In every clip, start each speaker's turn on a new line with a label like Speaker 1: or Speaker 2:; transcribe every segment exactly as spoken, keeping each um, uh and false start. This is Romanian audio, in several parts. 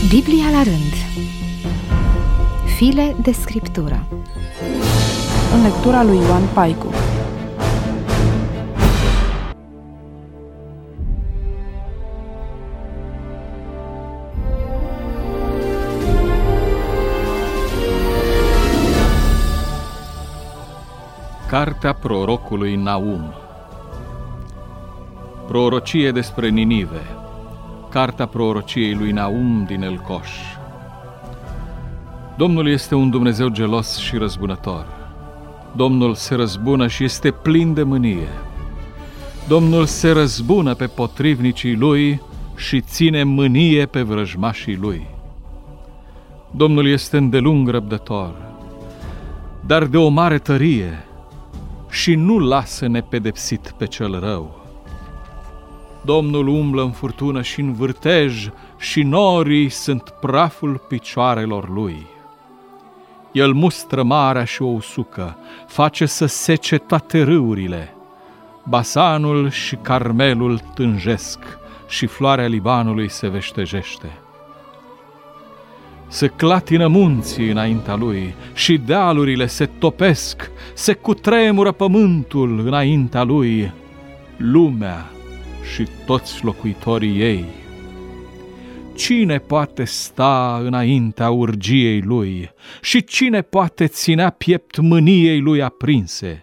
Speaker 1: Biblia la rând. File de scriptură.
Speaker 2: În lectura lui Ioan Paicu.
Speaker 3: Cartea prorocului Naum. Prorocie despre Ninive. Cartea prorociei lui Naum din Elcoș. Domnul este un Dumnezeu gelos și răzbunător. Domnul se răzbună și este plin de mânie. Domnul se răzbună pe potrivnicii lui și ține mânie pe vrăjmașii lui. Domnul este îndelung răbdător, dar de o mare tărie, și nu lasă nepedepsit pe cel rău. Domnul umblă în furtună și în vârtej, și norii sunt praful picioarelor lui. El mustră marea și o usucă, face să sece toate râurile. Basanul și Carmelul tânjesc și floarea Libanului se veștejește. Se clatină munții înaintea lui și dealurile se topesc, se cutremură pământul înaintea lui, lumea și toți locuitorii ei. Cine poate sta înaintea urgiei lui și cine poate ținea piept mâniei lui aprinse?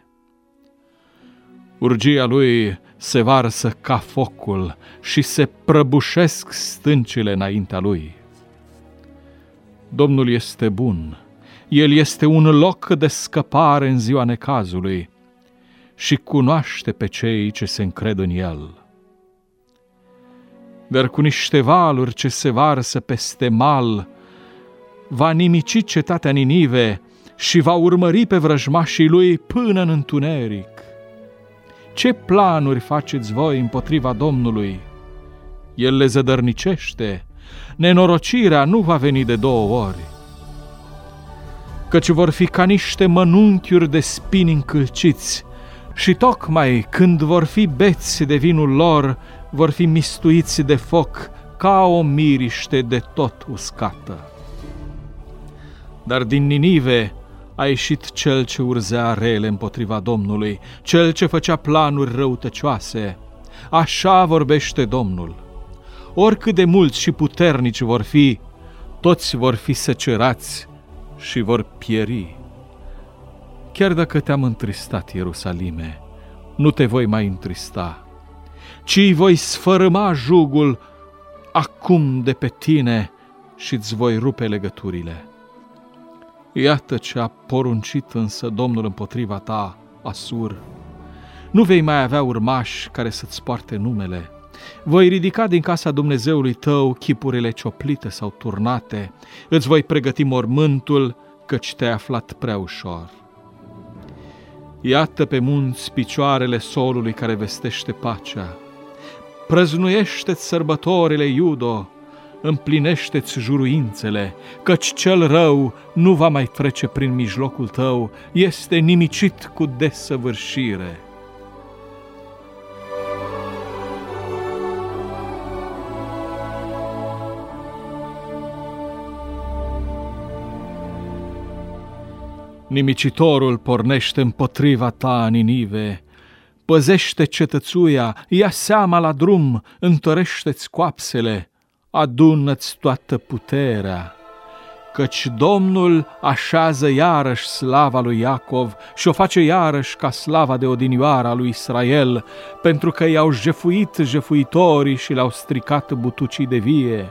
Speaker 3: Urgia lui se varsă ca focul și se prăbușesc stâncile înaintea lui. Domnul este bun, El este un loc de scăpare în ziua necazului și cunoaște pe cei ce se încred în El. Dar cu niște valuri ce se varsă peste mal, va nimici cetatea Ninive și va urmări pe vrăjmașii lui până în întuneric. Ce planuri faceți voi împotriva Domnului? El le zădărnicește. Nenorocirea nu va veni de două ori, căci vor fi ca niște mănunchiuri de spini încălciți și tocmai când vor fi beți de vinul lor, vor fi mistuiți de foc ca o miriște de tot uscată. Dar din Ninive a ieșit cel ce urzea rele împotriva Domnului, cel ce făcea planuri răutăcioase. Așa vorbește Domnul. Oricât de mulți și puternici vor fi, toți vor fi secerați și vor pieri. Chiar dacă te-am întristat, Ierusalime, nu te voi mai întrista, ci îi voi sfărâma jugul acum de pe tine și îți voi rupe legăturile. Iată ce a poruncit însă Domnul împotriva ta, Asur. Nu vei mai avea urmași care să-ți poarte numele. Voi ridica din casa Dumnezeului tău chipurile cioplite sau turnate, îți voi pregăti mormântul, căci te-ai aflat prea ușor. Iată pe munți picioarele solului care vestește pacea. Prăznuiește-ți sărbătorile, Iudo, împlinește-ți juruințele, căci cel rău nu va mai trece prin mijlocul tău, este nimicit cu desăvârșire. Nimicitorul pornește împotriva ta, Ninive, păzește cetățuia, ia seama la drum, întărește-ți coapsele, adună-ți toată puterea, căci Domnul așează iarăși slava lui Iacov și o face iarăși ca slava de odinioară a lui Israel, pentru că i-au jefuit jefuitorii și le-au stricat butucii de vie.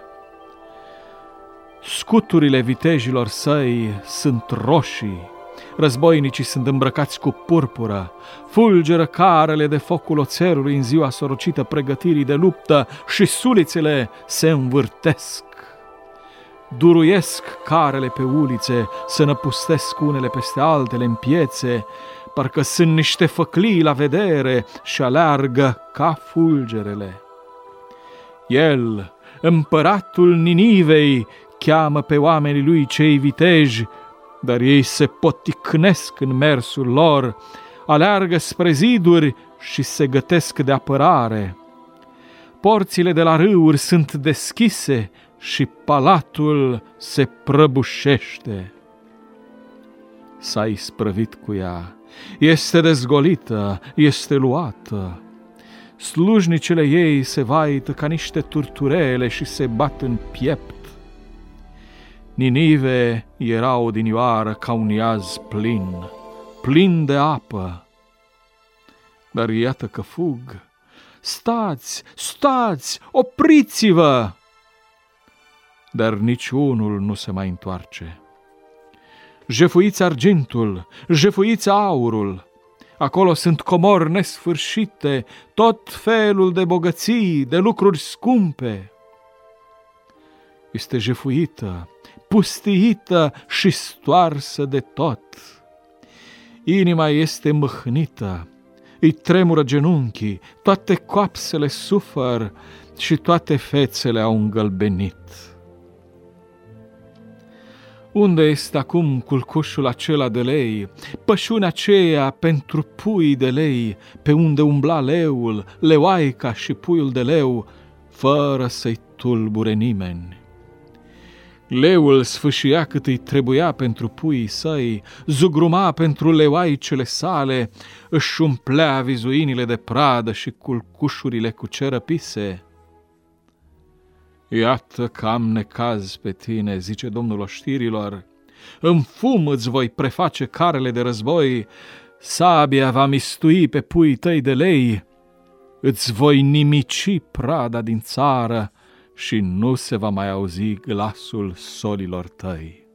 Speaker 3: Scuturile vitejilor săi sunt roșii, războinicii sunt îmbrăcați cu purpură, fulgeră carele de focul oțelului în ziua sorocită pregătirii de luptă și sulițele se învârtesc. Duruiesc carele pe ulițe, se năpustesc unele peste altele în piețe, parcă sunt niște făclii la vedere și aleargă ca fulgerele. El, împăratul Ninivei, cheamă pe oamenii lui cei viteji, dar ei se poticnesc în mersul lor, aleargă spre ziduri și se gătesc de apărare. Porțile de la râuri sunt deschise și palatul se prăbușește. S-a isprăvit cu ea, este dezgolită, este luată. Slujnicele ei se vaită ca niște turturele și se bat în piept. Ninive era odinioară ca un iaz plin, plin de apă. Dar iată că fug. Stați, stați, opriți-vă! Dar niciunul nu se mai întoarce. Jefuiți argintul, jefuiți aurul. Acolo sunt comori nesfârșite, tot felul de bogății, de lucruri scumpe. Este jefuită, pustiită și stoarsă de tot. Inima este mâhnită, îi tremură genunchii, toate coapsele sufăr și toate fețele au îngălbenit. Unde este acum culcușul acela de lei, pășunea aceea pentru pui de lei, pe unde umbla leul, leoaica și puiul de leu, fără să-i tulbure nimeni? Leul sfâșia cât îi trebuia pentru puii săi, zugruma pentru leoaicele sale, își umplea vizuinile de pradă și culcușurile cu cerăpise. Iată că am necaz pe tine, zice Domnul oștirilor, în fum îți voi preface carele de război, sabia va mistui pe puii tăi de lei, îți voi nimici prada din țară și nu se va mai auzi glasul solilor tăi.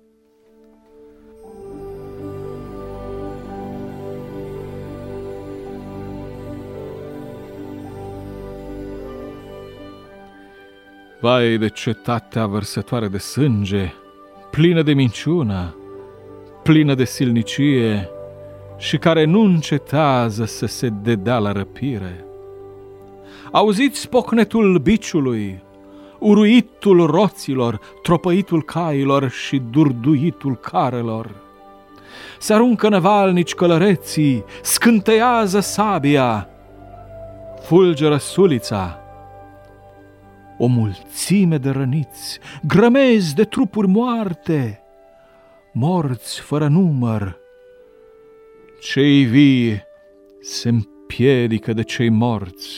Speaker 3: Vai de cetatea vărsătoare de sânge, plină de minciună, plină de silnicie și care nu încetează să se dedea la răpire. Auziți pocnetul biciului, uruitul roților, tropăitul cailor și durduitul carelor. Se aruncă năvalnici călăreții, scânteiază sabia, fulgeră sulița. O mulțime de răniți, grămezi de trupuri moarte, morți fără număr. Cei vii se împiedică de cei morți.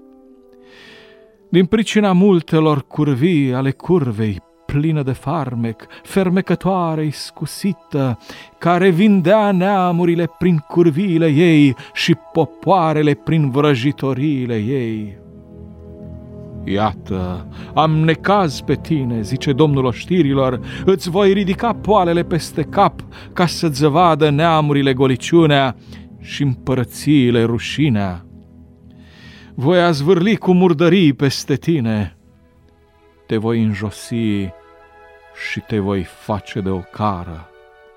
Speaker 3: Din pricina multelor curvii ale curvei, plină de farmec, fermecătoare iscusită, care vindea neamurile prin curviile ei și popoarele prin vrăjitoriile ei. Iată, am necaz pe tine, zice Domnul oștirilor, îți voi ridica poalele peste cap ca să-ți vadă neamurile goliciunea și împărățiile rușinea. Voi azvârli cu murdării peste tine, te voi înjosi și te voi face de ocară.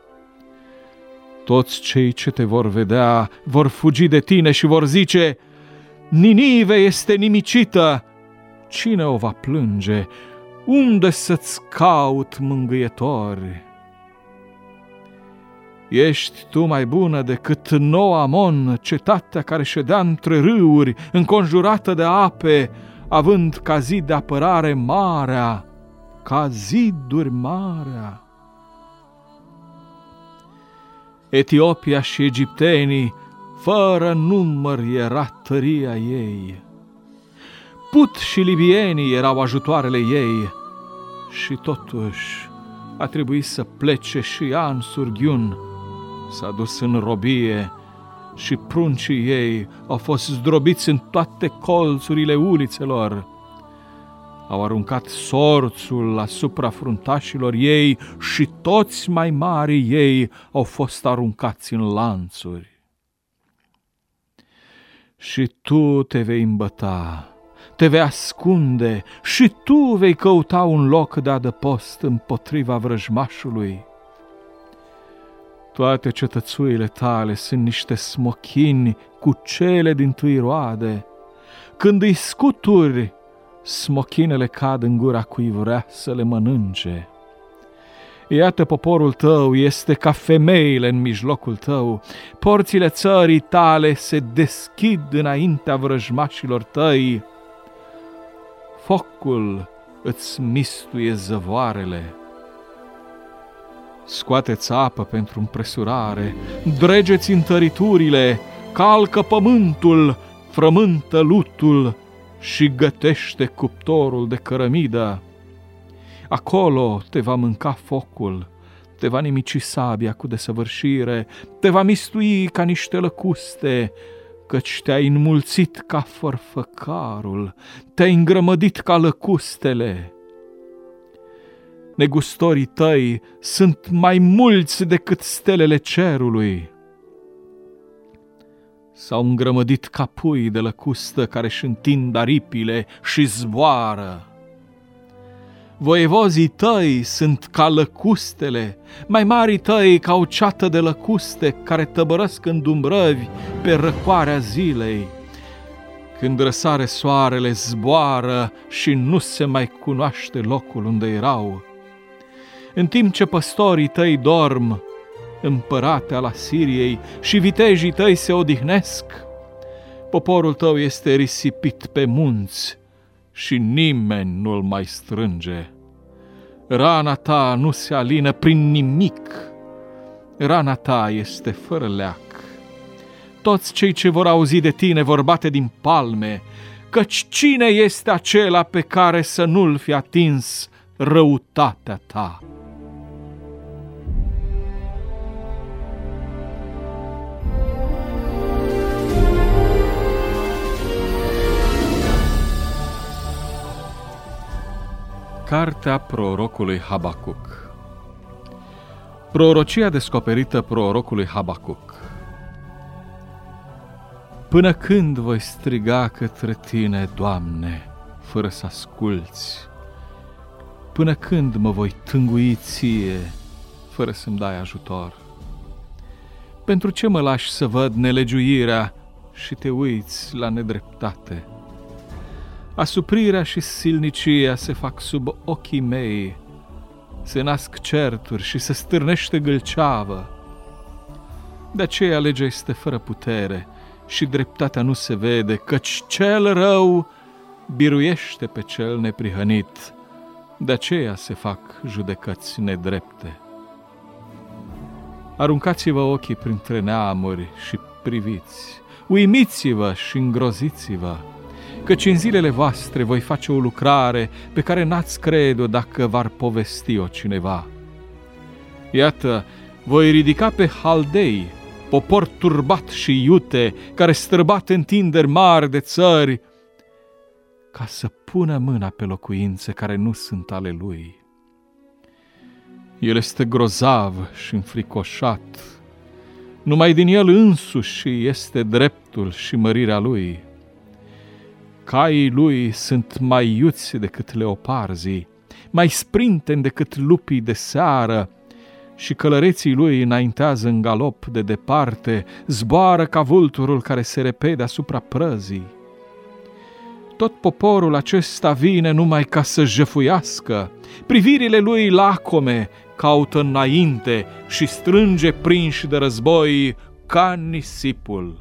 Speaker 3: Toți cei ce te vor vedea vor fugi de tine și vor zice: Ninive este nimicită! Cine o va plânge? Unde să-ți caut mângâietori? Ești tu mai bună decât Nou Amon, cetatea care ședea între râuri, înconjurată de ape, având ca zid de apărare marea, ca ziduri marea. Etiopia și egiptenii, fără număr era tăria ei. Put și libienii erau ajutoarele ei și totuși a trebuit să plece și ea în surghiun. S-a dus în robie și pruncii ei au fost zdrobiți în toate colțurile ulițelor. Au aruncat sorțul asupra fruntașilor ei și toți mai mari ei au fost aruncați în lanțuri. Și tu te vei îmbăta, te vei ascunde și tu vei căuta un loc de adăpost împotriva vrăjmașului. Toate cetățuile tale sunt niște smochini cu cele dintâi roade. Când îi scuturi, smochinele cad în gura cui vrea să le mănânce. Iată, poporul tău este ca femeile în mijlocul tău, porțile țării tale se deschid înaintea vrăjmașilor tăi. Focul îți mistuie zăvoarele. Scoateți apă pentru împresurare, dregeți întăriturile, calcă pământul, frământă lutul și gătește cuptorul de cărămidă. Acolo te va mânca focul, te va nimici sabia cu desăvârșire, te va mistui ca niște lăcuste, căci te-ai înmulțit ca fărfăcarul, te-ai îngrămădit ca lăcustele. Negustorii tăi sunt mai mulți decât stelele cerului. S-au îngrămădit ca pui de lăcustă care își întind aripile și zboară. Voievozii tăi sunt ca lăcustele, mai marii tăi ca o ceată de lăcuste care tăbărăsc în dumbrăvi pe răcoarea zilei. Când răsare soarele, zboară și nu se mai cunoaște locul unde erau. În timp ce păstorii tăi dorm, împărate al Asiriei, și vitejii tăi se odihnesc, poporul tău este risipit pe munți și nimeni nu-l mai strânge. Rana ta nu se alină prin nimic, rana ta este fără leac. Toți cei ce vor auzi de tine vor bate din palme, căci cine este acela pe care să nu-l fi atins răutatea ta? Cartea prorocului Habacuc. Prorocia descoperită prorocului Habacuc. Până când voi striga către tine, Doamne, fără să asculți? Până când mă voi tângui ție, fără să-mi dai ajutor? Pentru ce mă lași să văd nelegiuirea și te uiți la nedreptate? Asuprirea și silnicia se fac sub ochii mei, se nasc certuri și se stârnește gâlceavă. De aceea legea este fără putere și dreptatea nu se vede, căci cel rău biruiește pe cel neprihănit. De aceea se fac judecăți nedrepte. Aruncați-vă ochii printre neamuri și priviți, uimiți-vă și îngroziți-vă, căci în zilele voastre voi face o lucrare pe care n-ați crede-o dacă v-ar povesti-o cineva. Iată, voi ridica pe haldei, popor turbat și iute, care străbate întinderi mari de țări, ca să pună mâna pe locuințe care nu sunt ale lui. El este grozav și înfricoșat, numai din el însuși este dreptul și mărirea lui. Caii lui sunt mai iuți decât leoparzii, mai sprinteni decât lupii de seară, și călăreții lui înaintează în galop de departe, zboară ca vulturul care se repede asupra prăzii. Tot poporul acesta vine numai ca să jefuiască, privirile lui lacome caută înainte și strânge prinși de război ca nisipul.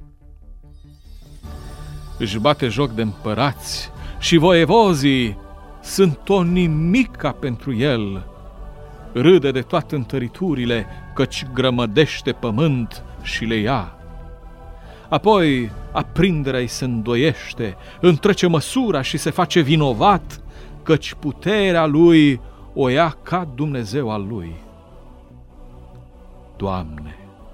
Speaker 3: Își bate joc de împărați și voievozii sunt o nimica pentru el. Râde de toate întăriturile, căci grămădește pământ și le ia. Apoi aprinderea-i se îndoiește, întrece măsura și se face vinovat, căci puterea lui o ia ca Dumnezeu al lui. Doamne,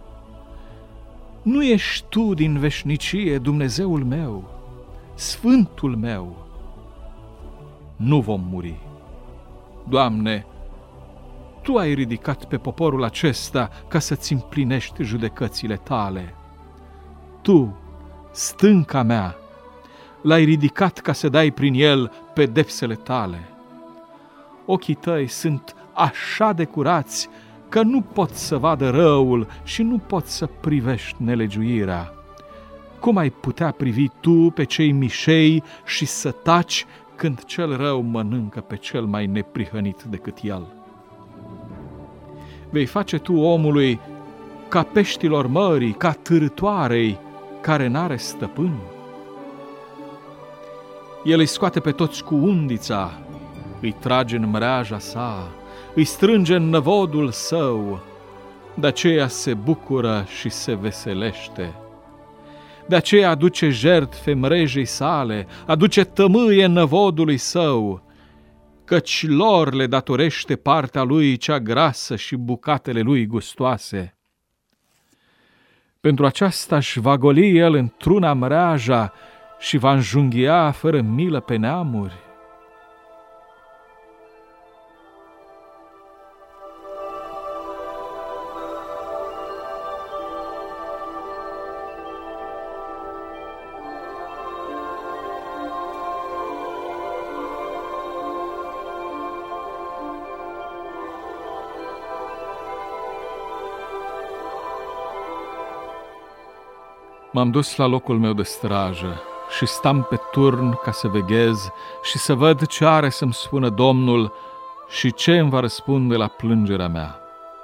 Speaker 3: nu ești Tu din veșnicie Dumnezeul meu, Sfântul meu? Nu vom muri. Doamne, Tu ai ridicat pe poporul acesta ca să-ți împlinești judecățile Tale. Tu, stânca mea, L-ai ridicat ca să dai prin el pedepsele Tale. Ochii Tăi sunt așa de curați că nu pot să vadă răul și nu pot să privești nelegiuirea. Cum ai putea privi Tu pe cei mișei și să taci când cel rău mănâncă pe cel mai neprihănit decât el? Vei face Tu omului ca peștilor mării, ca târătoarei care n-are stăpân? El îi scoate pe toți cu undița, îi trage în mreaja sa, îi strânge în năvodul său, de aceea se bucură și se veselește. De aceea aduce jertfe mrejei sale, aduce tămâie năvodului său, căci lor le datorește partea lui cea grasă și bucatele lui gustoase. Pentru aceasta își va goli el într-una mreaja și va înjunghia fără milă pe neamuri. M-am dus la locul meu de strajă și stam pe turn ca să veghez și să văd ce are să-mi spună Domnul și ce îmi va răspunde la plângerea mea.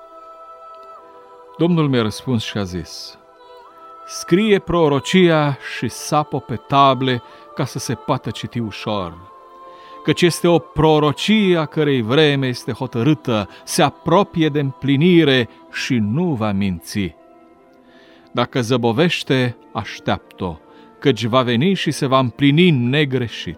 Speaker 3: Domnul mi-a răspuns și a zis: scrie prorocia și sapă pe table ca să se poată citi ușor, căci este o prorocie a cărei vreme este hotărâtă, se apropie de împlinire și nu va minți. Dacă zăbovește, așteaptă-o, căci va veni și se va împlini negreșit.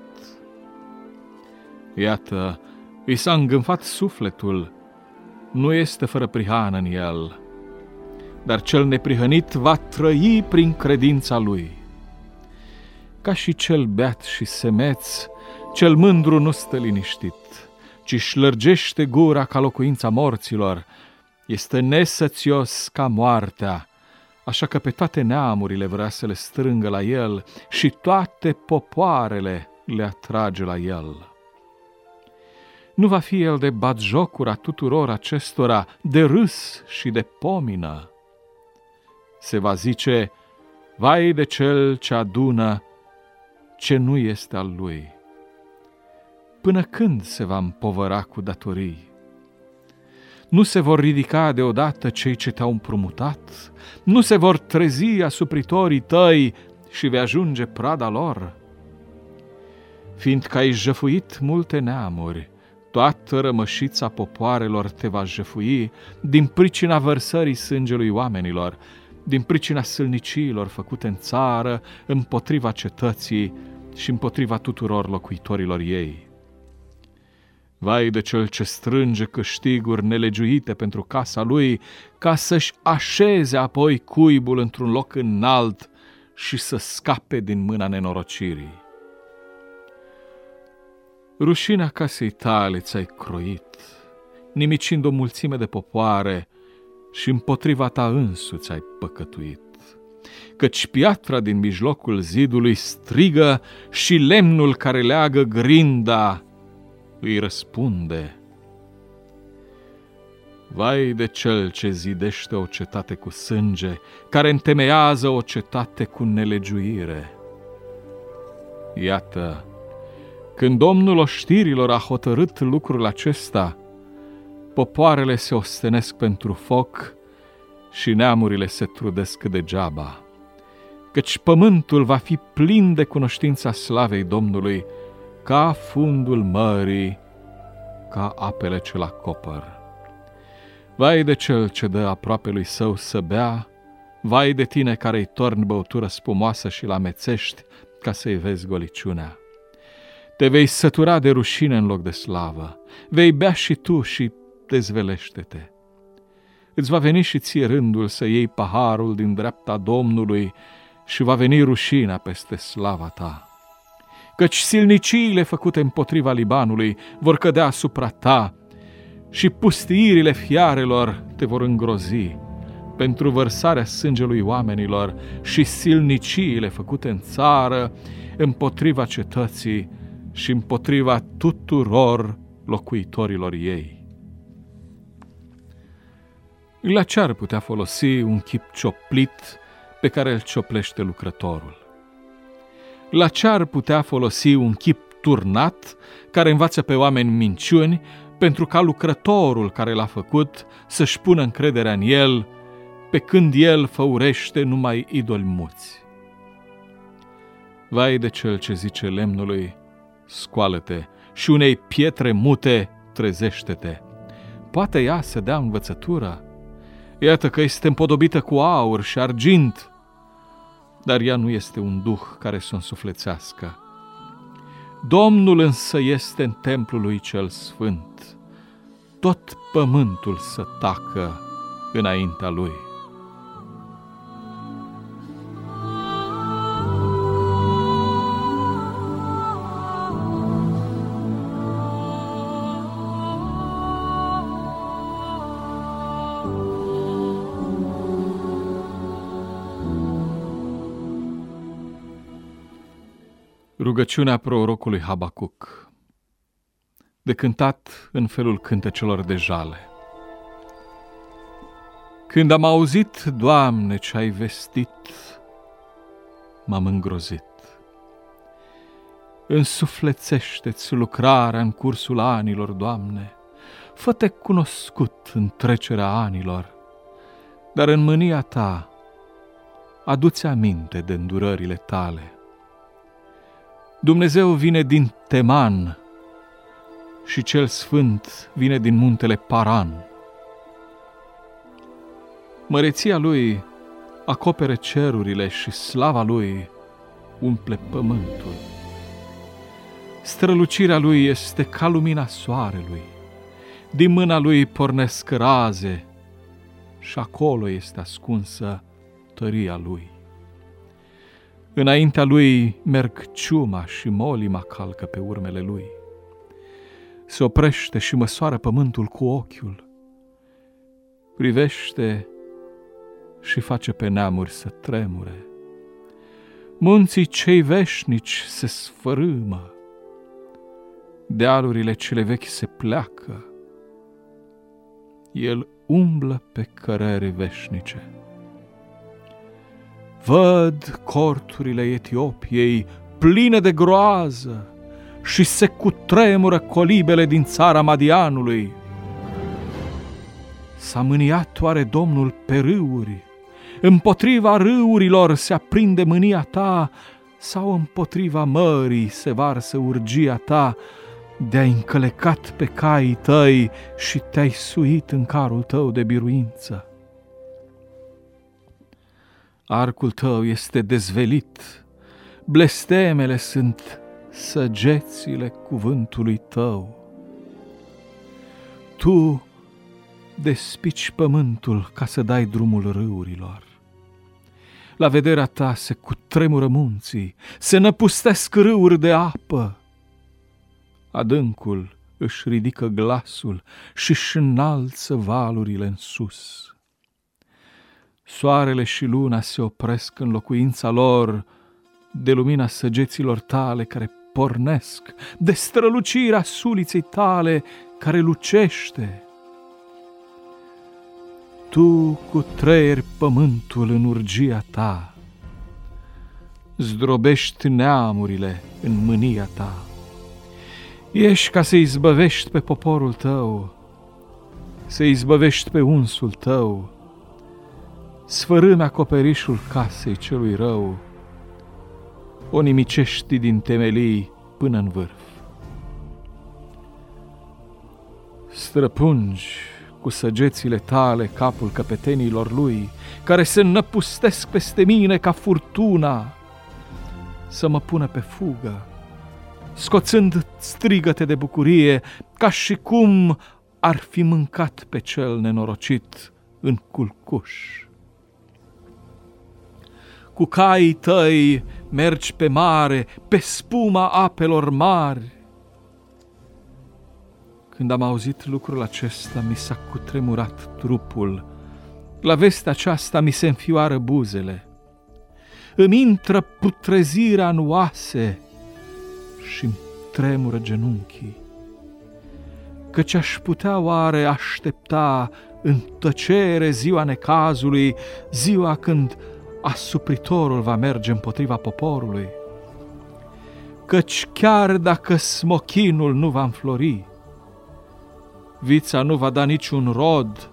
Speaker 3: Iată, i s-a îngânfat sufletul, nu este fără prihană în el, dar cel neprihănit va trăi prin credința lui. Ca și cel beat și semeț, cel mândru nu stă liniștit, ci își lărgește gura ca locuința morților, este nesățios ca moartea, așa că pe toate neamurile vrea să le strângă la el și toate popoarele le atrage la el. Nu va fi el de batjocura tuturor acestora, de râs și de pomină. Se va zice: vai de cel ce adună ce nu este al lui. Până când se va împovăra cu datorii? Nu se vor ridica deodată cei ce te-au împrumutat? Nu se vor trezi asupritorii tăi și vei ajunge prada lor? Fiindcă ai jăfuit multe neamuri, toată rămășița popoarelor te va jăfui din pricina vărsării sângelui oamenilor, din pricina sâlniciilor făcute în țară împotriva cetății și împotriva tuturor locuitorilor ei. Vai de cel ce strânge câștiguri nelegiuite pentru casa lui, ca să-și așeze apoi cuibul într-un loc înalt și să scape din mâna nenorocirii. Rușinea casei tale ți-ai croit, nimicind o mulțime de popoare și împotriva ta însuți ai păcătuit. Căci piatra din mijlocul zidului strigă și lemnul care leagă grinda îi răspunde. Vai de cel ce zidește o cetate cu sânge, care întemeiază o cetate cu nelegiuire. Iată, când Domnul oștirilor a hotărât lucrul acesta, popoarele se ostenesc pentru foc și neamurile se trudesc degeaba, căci pământul va fi plin de cunoștința slavei Domnului, ca fundul mării, ca apele ce-l acopăr. Vai de cel ce dă aproapelui său să bea, vai de tine care îi torni băutură spumoasă și l-amețești ca să-i vezi goliciunea. Te vei sătura de rușine în loc de slavă, vei bea și tu și dezvelește-te. Îți va veni și ție rândul să iei paharul din dreapta Domnului și va veni rușinea peste slava ta. Căci silniciile făcute împotriva Libanului vor cădea asupra ta și pustiirile fiarelor te vor îngrozi pentru vărsarea sângelui oamenilor și silniciile făcute în țară împotriva cetății și împotriva tuturor locuitorilor ei. La ce ar putea folosi un chip cioplit pe care îl cioplește lucrătorul? La ce ar putea folosi un chip turnat care învață pe oameni minciuni pentru ca lucrătorul care l-a făcut să-și pună încrederea în el, pe când el făurește numai idoli muți? Vai de cel ce zice lemnului: scoală-te și unei pietre mute trezește-te. Poate ea să dea învățătura? Iată că este împodobită cu aur și argint, dar ea nu este un duh care să o însuflețească. Domnul însă este în templul lui cel sfânt. Tot pământul să tacă înaintea lui. Rugăciunea prorocului Habacuc, de cântat în felul cântecelor de jale. Când am auzit, Doamne, ce ai vestit, m-am îngrozit. Însuflețește-ți lucrarea în cursul anilor, Doamne, fă-te cunoscut în trecerea anilor, dar în mânia ta adu-ți aminte de îndurările tale. Dumnezeu vine din Teman și cel sfânt vine din muntele Paran. Măreția lui acopere cerurile și slava lui umple pământul. Strălucirea lui este ca lumina soarelui, din mâna lui pornesc raze și acolo este ascunsă tăria lui. Înaintea lui merg ciuma și molima calcă pe urmele lui. Se oprește și măsoară pământul cu ochiul. Privește și face pe neamuri să tremure. Munții cei veșnici se sfărâmă. Dealurile cele vechi se pleacă. El umblă pe cărări veșnice. Văd corturile Etiopiei pline de groază și se cutremură colibele din țara Madianului. S-a mâniat oare Domnul pe râuri? Împotriva râurilor se aprinde mânia ta sau împotriva mării se varsă urgia ta de-ai încălecat pe caii tăi și te-ai suit în carul tău de biruință? Arcul tău este dezvelit, blestemele sunt săgețile cuvântului tău. Tu despici pământul ca să dai drumul râurilor. La vederea ta se cutremură munții, se năpustesc râuri de apă. Adâncul își ridică glasul și-și înalță valurile în sus. Soarele și luna se opresc în locuința lor de lumina săgeților tale care pornesc, de strălucirea suliței tale care lucește. Tu cutreieri pământul în urgia ta, zdrobești neamurile în mânia ta. Ești ca să izbăvești pe poporul tău, să izbăvești pe unsul tău, sfărâmi acoperișul casei celui rău, o nimicești din temelii până în vârf. Străpungi cu săgețile tale capul căpetenilor lui, care se năpustesc peste mine ca furtuna, să mă pună pe fugă, scoțând strigăte de bucurie, ca și cum ar fi mâncat pe cel nenorocit în culcuș. Cu caii tăi mergi pe mare, pe spuma apelor mari. Când am auzit lucrul acesta, mi s-a cutremurat trupul. La vestea aceasta mi se înfioară buzele. Îmi intră putrezirea în oase și-mi tremură genunchii. Căci aș putea oare aștepta în tăcere ziua necazului, ziua când asupritorul va merge împotriva poporului? Căci chiar dacă smochinul nu va înflori, vița nu va da niciun rod,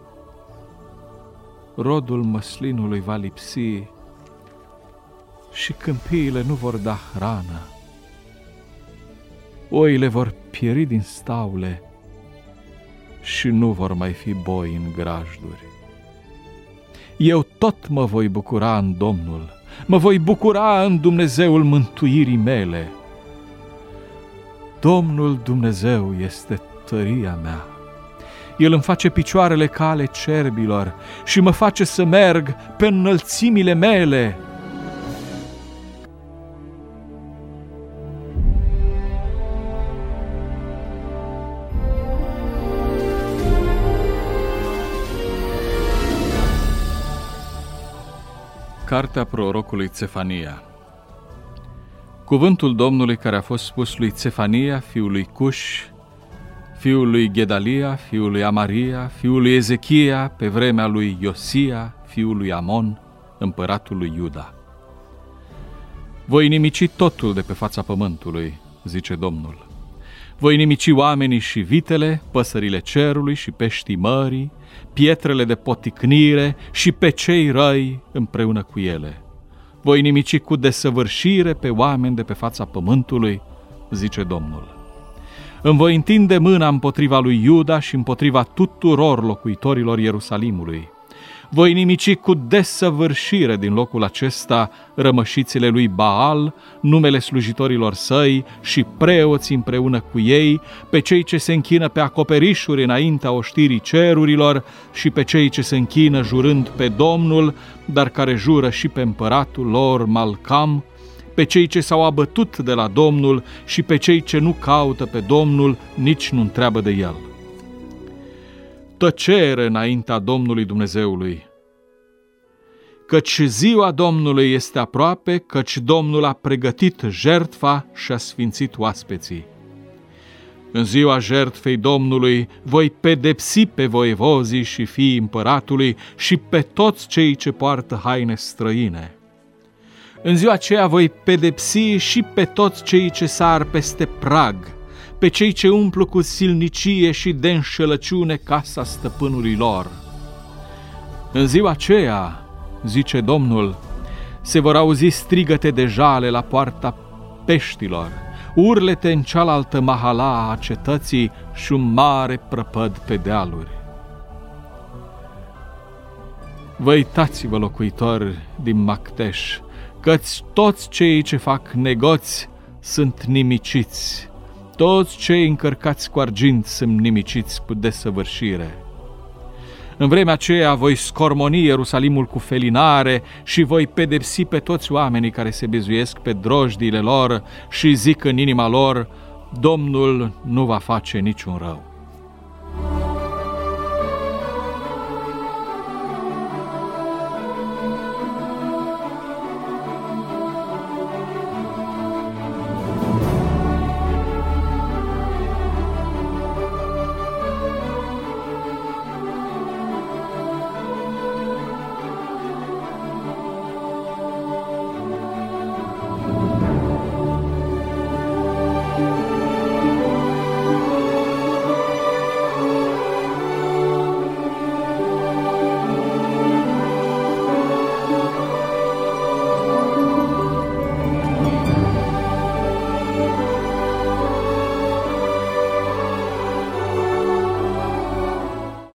Speaker 3: rodul măslinului va lipsi și câmpiile nu vor da hrană. oile vor pieri din staule și nu vor mai fi boi în grajduri. Eu tot mă voi bucura în Domnul, mă voi bucura în Dumnezeul mântuirii mele. Domnul Dumnezeu este tăria mea. El îmi face picioarele ca ale cerbilor și mă face să merg pe înălțimile mele. Cartea prorocului Țefania. Cuvântul Domnului care a fost spus lui Țefania, fiul lui Cuș, fiul lui Gedalia, fiul lui Amaria, fiul lui Ezechia, pe vremea lui Iosia, fiul lui Amon, împăratul lui Iuda. Voi nimici totul de pe fața pământului, zice Domnul. Voi nimici oamenii și vitele, păsările cerului și peștii mării, pietrele de poticnire și pe cei răi împreună cu ele. Voi nimici cu desăvârșire pe oameni de pe fața pământului, zice Domnul. Îmi voi întinde mâna împotriva lui Iuda și împotriva tuturor locuitorilor Ierusalimului. Voi nimici cu desăvârșire din locul acesta rămășițile lui Baal, numele slujitorilor săi și preoții împreună cu ei, pe cei ce se închină pe acoperișuri înaintea oștirii cerurilor și pe cei ce se închină jurând pe Domnul, dar care jură și pe împăratul lor Malcam, pe cei ce s-au abătut de la Domnul și pe cei ce nu caută pe Domnul, nici nu întreabă de El. Tăcere înaintea Domnului Dumnezeului, căci ziua Domnului este aproape, căci Domnul a pregătit jertfa și a sfințit oaspeții. În ziua jertfei Domnului voi pedepsi pe voievozii și fiii împăratului și pe toți cei ce poartă haine străine. În ziua aceea voi pedepsi și pe toți cei ce sar peste prag, pe cei ce umplu cu silnicie și de înșelăciune casa stăpânului lor. În ziua aceea, zice Domnul, se vor auzi strigăte de jale la poarta peștilor, urlete în cealaltă mahala a cetății și un mare prăpăd pe dealuri. Vă uitați-vă, locuitori din Macteș, căci toți cei ce fac negoți sunt nimiciți, toți cei încărcați cu argint sunt nimiciți cu desăvârșire. În vremea aceea voi scormoni Ierusalimul cu felinare și voi pedepsi pe toți oamenii care se bizuiesc pe drojdiile lor și zic în inima lor, Domnul nu va face niciun rău.